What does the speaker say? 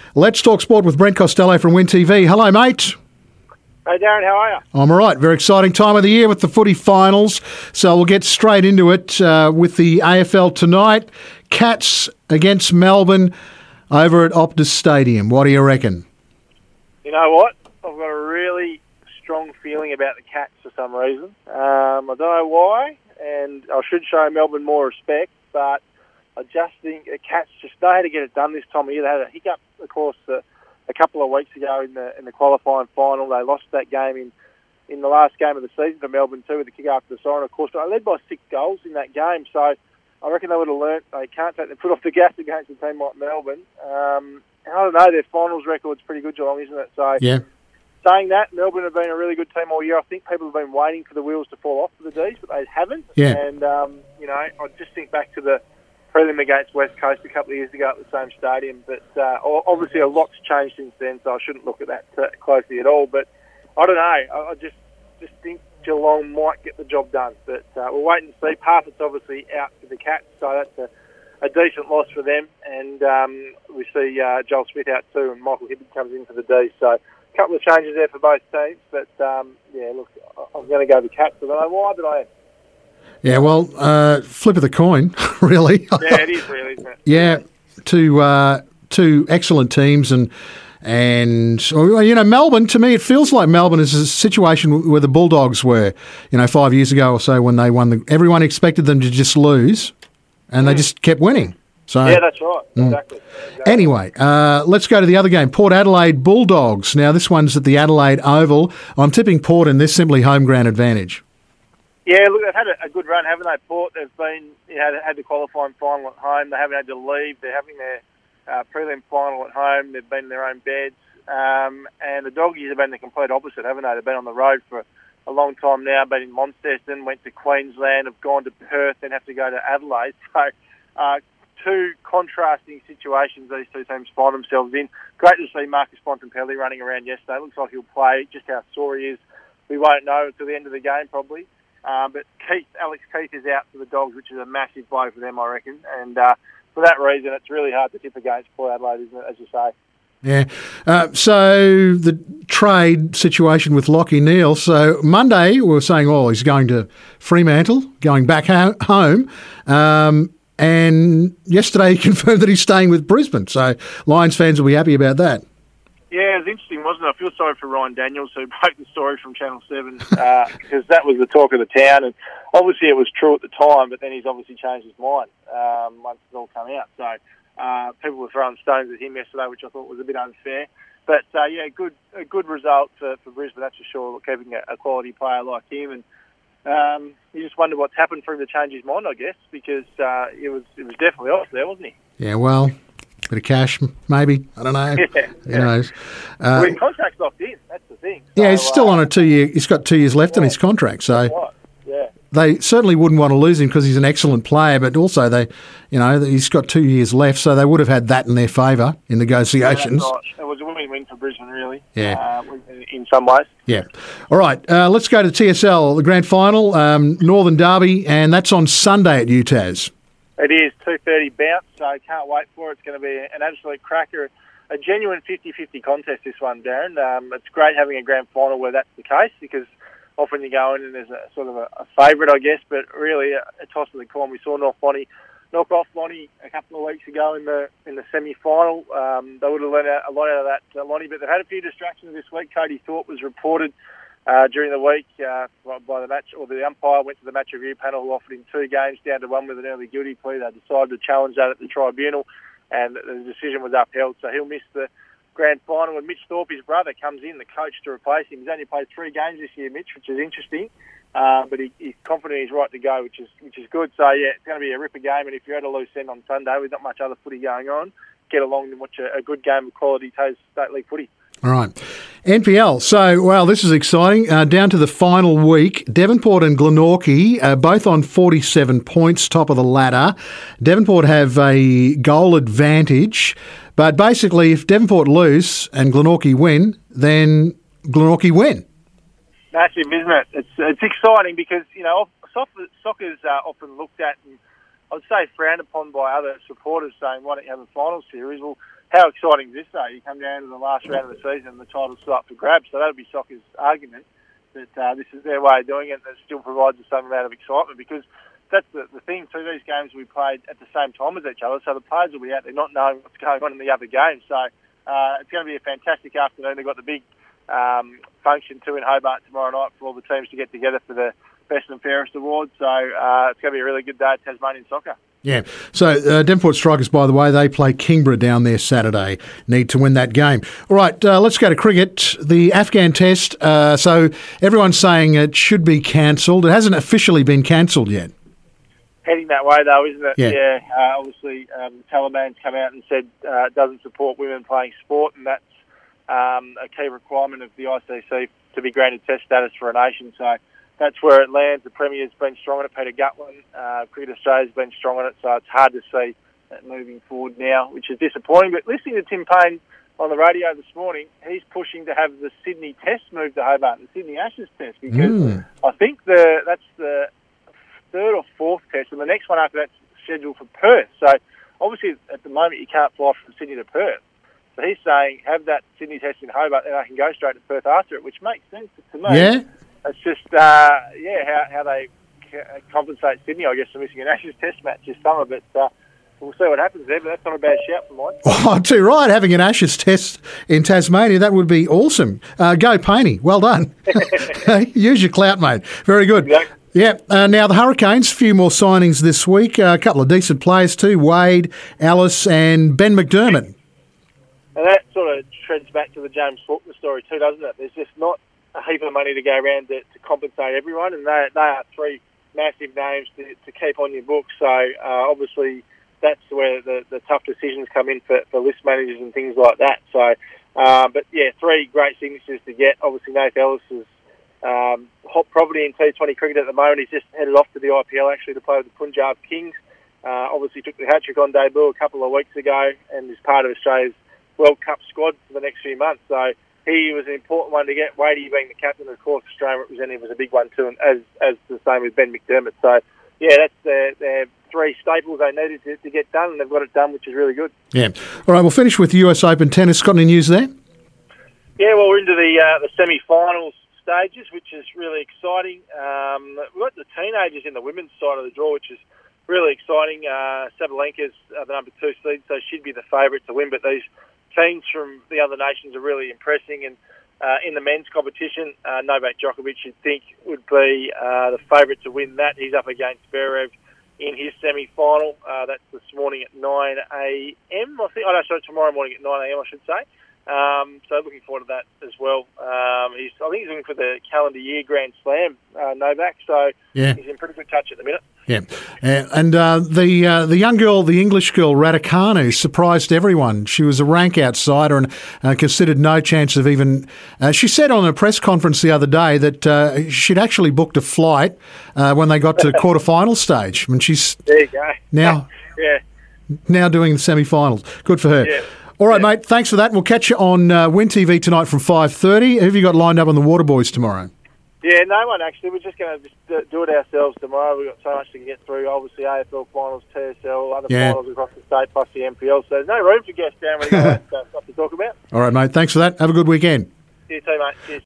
Let's talk sport with Brent Costello from Win TV. Hello, mate. Hey, Darren, how are you? I'm all right. Very exciting time of the year with the footy finals. So we'll get straight into it with the AFL tonight. Cats against Melbourne over at Optus Stadium. What do you reckon? You know what? I've got a really strong feeling about the Cats for some reason. I don't know why, and I should show Melbourne more respect, but I just think the Cats just know how to get it done this time of year. They had a hiccup, of course, a couple of weeks ago in the qualifying final. They lost that game in the last game of the season for Melbourne too, with the kick after the siren, of course. But they led by 6 goals in that game, so I reckon they would have learnt they can't take their foot off the gas against a team like Melbourne. I don't know, their finals record's pretty good, Geelong, isn't it? So, yeah. Saying that, Melbourne have been a really good team all year. I think people have been waiting for the wheels to fall off for the D's, but they haven't. Yeah. And, I just think back to the prelim against West Coast a couple of years ago at the same stadium. But obviously a lot's changed since then, so I shouldn't look at that closely at all. But I don't know. I just think Geelong might get the job done. But we'll wait and see. Parfitt's obviously out for the Cats, so that's a decent loss for them. And we see Joel Smith out too, and Michael Hibberd comes in for the D. So a couple of changes there for both teams. But, look, I'm going to go the Cats. I don't know why, but I am. Yeah, well, flip of the coin, really. Yeah, it is really, isn't it? Yeah, two excellent teams, and Melbourne. To me, it feels like Melbourne is a situation where the Bulldogs were, 5 years ago or so when they won. Everyone expected them to just lose, and they just kept winning. So yeah, that's right. Exactly. Anyway, let's go to the other game. Port Adelaide Bulldogs. Now, this one's at the Adelaide Oval. I'm tipping Port in this, simply home ground advantage. Yeah, look, they've had a good run, haven't they, Port? They've been had the qualifying final at home. They haven't had to leave. They're having their prelim final at home. They've been in their own beds. And the Doggies have been the complete opposite, haven't they? They've been on the road for a long time now, been in Launceston, went to Queensland, have gone to Perth, then have to go to Adelaide. So two contrasting situations these two teams find themselves in. Great to see Marcus Bontempelli running around yesterday. Looks like he'll play. Just how sore he is, we won't know until the end of the game probably. But Alex Keith is out for the Dogs, which is a massive blow for them, I reckon. And for that reason, it's really hard to tip against Port Adelaide, isn't it, as you say? Yeah. So the trade situation with Lachie Neale. So Monday we were saying, he's going to Fremantle, going back home. And yesterday he confirmed that he's staying with Brisbane. So Lions fans will be happy about that. Yeah, it was interesting, wasn't it? I feel sorry for Ryan Daniels, who broke the story from Channel 7, because that was the talk of the town, and obviously it was true at the time, but then he's obviously changed his mind once it all come out. So people were throwing stones at him yesterday, which I thought was a bit unfair. But, a good result for Brisbane, that's for sure, keeping a quality player like him. And you just wonder what's happened for him to change his mind, I guess, because it was definitely off there, wasn't he? Yeah, well, bit of cash, maybe. I don't know. Yeah. Who knows? Well, his contract's locked in. That's the thing. Yeah, he's still on a 2-year. He's got 2 years left on his contract, so right. Yeah. They certainly wouldn't want to lose him because he's an excellent player. But also, he's got 2 years left, so they would have had that in their favour in negotiations. Yeah, that's right. It was a win-win for Brisbane, really. Yeah. In some ways. Yeah. All right. Let's go to TSL, the grand final, Northern Derby, and that's on Sunday at UTAS. It is 2:30 bounce, so I can't wait for it. It's going to be an absolute cracker, a genuine 50-50 contest, this one, Darren. It's great having a grand final where that's the case, because often you go in and there's a sort of a favourite, I guess, but really a toss of the coin. We saw North Bonnie knock off Lonnie a couple of weeks ago in the semi-final. They would have learned a lot out of that, Lonnie, but they've had a few distractions this week. Cody Thorpe was reported during the week by the match, or the umpire went to the match review panel who offered him 2 games down to 1 with an early guilty plea. They decided to challenge that at the tribunal, and the decision was upheld. So he'll miss the grand final. And Mitch Thorpe, his brother, comes in, the coach, to replace him. He's only played 3 games this year, Mitch, which is interesting. But he's confident he's right to go, which is good. So yeah, it's going to be a ripper game. And if you're at a loose end on Sunday with not much other footy going on, get along and watch a good game of quality Tassie State League footy. All right. NPL. So, this is exciting. Down to the final week. Devonport and Glenorchy, both on 47 points, top of the ladder. Devonport have a goal advantage. But basically, if Devonport lose and Glenorchy win, then Glenorchy win. Massive, isn't it? It's exciting because, soccer's often looked at and I'd say frowned upon by other supporters, saying, why don't you have a final series? Well, how exciting is this, though? You come down to the last round of the season and the title's still up for grabs, so that'll be soccer's argument that this is their way of doing it, and it still provides us some amount of excitement, because that's the thing, too. These games will be played at the same time as each other, so the players will be out there not knowing what's going on in the other game. So it's going to be a fantastic afternoon. They've got the big function, too, in Hobart tomorrow night for all the teams to get together for the Best and Fairest Award. So it's going to be a really good day at Tasmanian soccer. Yeah. So Devonport Strikers, by the way, they play Kingborough down there Saturday. Need to win that game. All right, let's go to cricket. The Afghan Test. So everyone's saying it should be cancelled. It hasn't officially been cancelled yet. Heading that way, though, isn't it? Yeah. Obviously, the Taliban's come out and said it doesn't support women playing sport, and that's a key requirement of the ICC to be granted Test status for a nation. So that's where it lands. The Premier's been strong on it. Peter Gutwin, Cricket Australia's been strong on it. So it's hard to see that moving forward now, which is disappointing. But listening to Tim Payne on the radio this morning, he's pushing to have the Sydney Test moved to Hobart, the Sydney Ashes Test, because I think that's the third or fourth test, and the next one after that's scheduled for Perth. So obviously at the moment you can't fly from Sydney to Perth. So he's saying have that Sydney test in Hobart, then I can go straight to Perth after it, which makes sense to me. Yeah. It's just how they compensate Sydney, I guess, for missing an Ashes Test match this summer. But we'll see what happens there. But that's not a bad shout for mine. Oh, too right. Having an Ashes Test in Tasmania, that would be awesome. Go Paney. Well done. Use your clout, mate. Very good. Exactly. Yeah. Now, the Hurricanes, a few more signings this week. A couple of decent players too. Wade, Alice and Ben McDermott. And that sort of treads back to the James Faulkner story too, doesn't it? There's just not a heap of money to go around to compensate everyone, and they are three massive names to keep on your books. So obviously that's where the tough decisions come in for list managers and things like that. So, but yeah, three great signatures to get. Obviously, Nath Ellis is hot property in T20 cricket at the moment. He's just headed off to the IPL actually to play with the Punjab Kings. Obviously took the hat-trick on debut a couple of weeks ago and is part of Australia's World Cup squad for the next few months. So he was an important one to get. Wadey being the captain, of course, Australian representative was a big one too, and as the same with Ben McDermott. So yeah, that's their three staples they needed to get done, and they've got it done, which is really good. Yeah. All right, we'll finish with US Open tennis. Got any news there? Yeah, well, we're into the semi-finals stages, which is really exciting. We've got the teenagers in the women's side of the draw, which is really exciting. Sabalenka's the number 2 seed, so she'd be the favourite to win, but these teams from the other nations are really impressing, and in the men's competition, Novak Djokovic, you'd think, would be the favourite to win that. He's up against Zverev in his semi-final. That's this morning at 9 a.m, I think. Oh, no, sorry, tomorrow morning at 9 a.m, I should say. So looking forward to that as well. I think he's looking for the calendar year Grand Slam, Novak, so yeah, he's in pretty good touch at the minute. Yeah, and the young girl, the English girl, Raducanu, surprised everyone. She was a rank outsider and considered no chance of even... she said on a press conference the other day that she'd actually booked a flight when they got to quarterfinal stage. I mean, she's there you go. Now, now doing the semi-finals. Good for her. Yeah. All right, mate, thanks for that. We'll catch you on Win TV tonight from 5:30. Who have you got lined up on the Waterboys tomorrow? Yeah, no one actually. We're just going to do it ourselves tomorrow. We've got so much to get through. Obviously, AFL finals, TSL, other finals across the state, plus the NPL. So there's no room for guests down when you got stuff to talk about. All right, mate, thanks for that. Have a good weekend. You too, mate. Cheers.